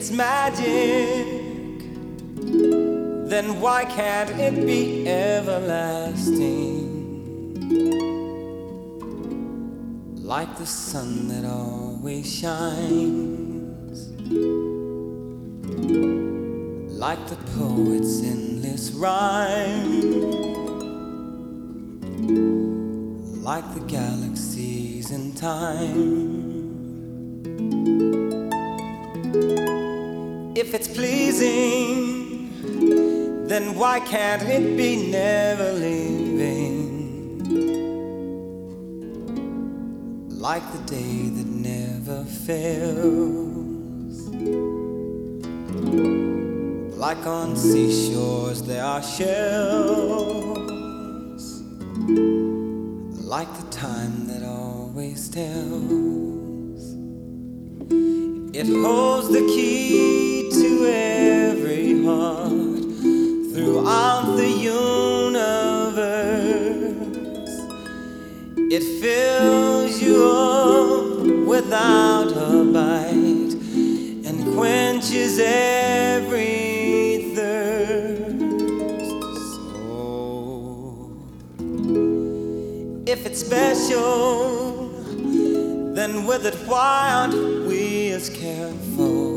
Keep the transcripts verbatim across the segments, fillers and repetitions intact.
it's magic, then why can't it be everlasting? Like the sun that always shines, like the poet's endless rhyme, like the galaxies in time. If it's pleasing, then why can't it be never leaving? Like the day that never fails, like on seashores there are shells, like the time that always tells. It holds the key to every heart throughout the universe. It fills you up without a bite and quenches every thirst. So, if it's special, then with it why aren't we as careful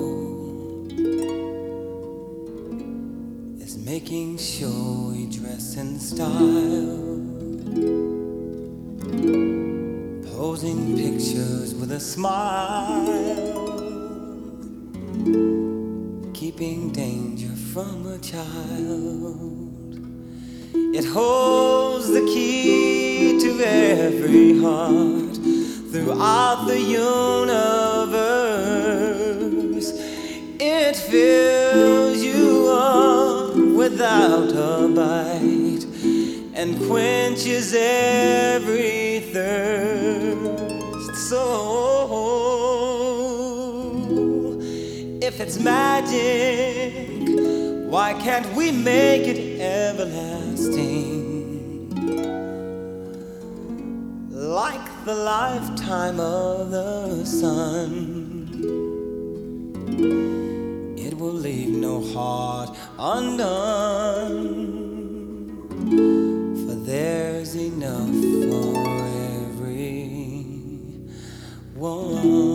as making sure we dress in style, posing pictures with a smile, keeping danger from a child? It holds the key to every heart throughout the universe. It fills you up without a bite and quenches every thirst. So, if it's magic, why can't we make it everlasting? Like the lifetime of the sun, it will leave no heart undone, for there's enough for every one.